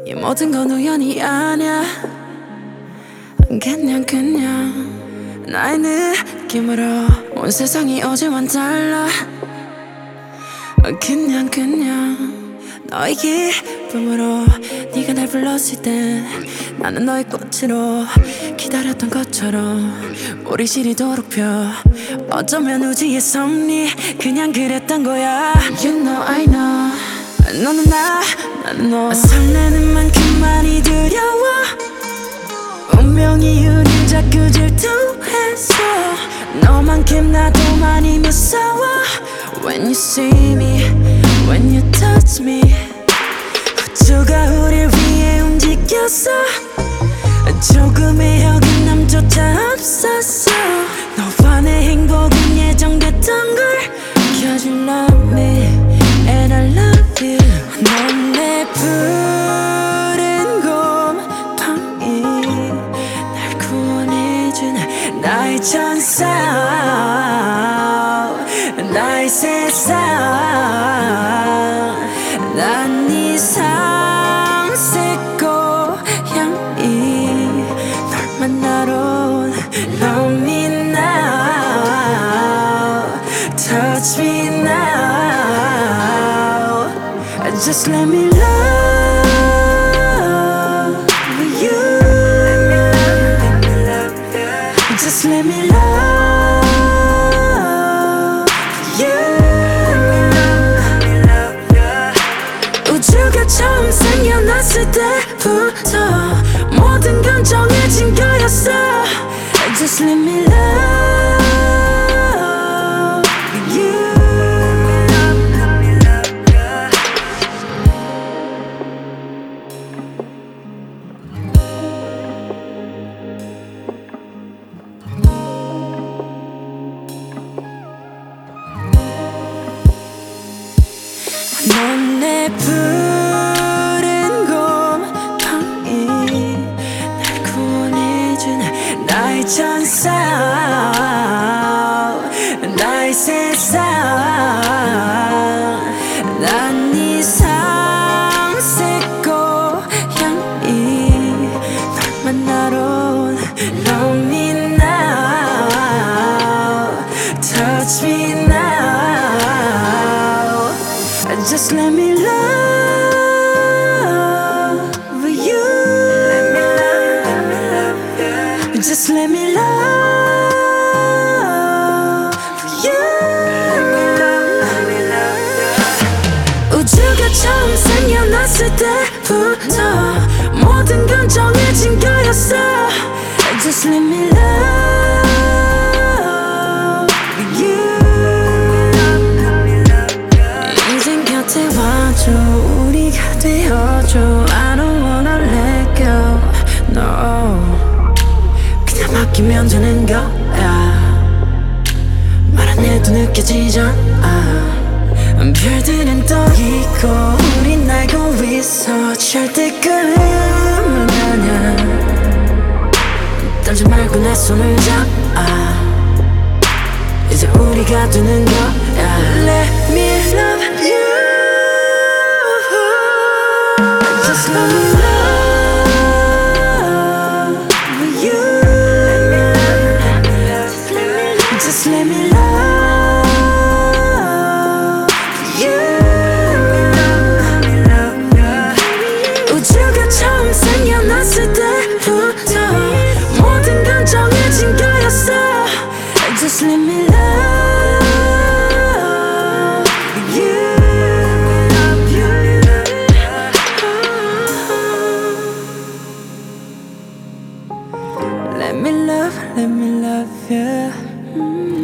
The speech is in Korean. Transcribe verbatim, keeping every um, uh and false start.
이 모든 건 우연이 아냐. 그냥 그냥 나의 느낌으로 온 세상이 어제와는 달라. 그냥 그냥 너의 기쁨으로 네가 날 불렀을 때 나는 너의 꽃으로 기다렸던 것처럼 우리 시리도록 펴. 어쩌면 우주의 섭리 그냥 그랬던 거야. You know I know 너는 나 나는 너. 설레는 만큼 많이 두려워. 운명이 우릴 자꾸 질투했어. 너만큼 나도 많이 무서워. When you see me, when you touch me, 우주가 우릴 위해 움직였어. 조금의 어긋남조차 없었어. 너와 내 행복은 예정됐던 걸. Cause you love me and I love you. 넌 내 푸른 곰팡이, 날 구원해준 나의 천사, 나의 세상. 난 네 삼색 고향이 널 만나러 온 Love me now, touch me now. Just let me love you. Just let me love you. 우주가 처음 생겨났을 때부터 모든 건 정해진 거였어. Just let me love you. 넌 내 푸른 곰팡이, 날 구원해준 나의 천사, 나의 세상. 난 네 삼색 고향이 널 만나러 온 Love me now, touch me now. Just let me love you. Just let me love you. 우주가 처음 생겨났을 때부터 모든 건 정해진 거였어. Just let me love you. 인생 곁에 와줘, 우리가 되어줘. I don't wanna let go, no. 그냥 맡기면 되는 거야. 말 안 해도 느껴지잖아. 별들은 떠 있고 우린 날고 있어. 절대 꿈은 아냐. 떨지 말고 내 손을 잡아. 이제 우리가 되는 거야. Let me love you. Just let me love you. Just let me love you. 우주가 처음 생겨났을 때부터 모든 건 정해진 거였어. Just let me love you. Let me love, let me love you.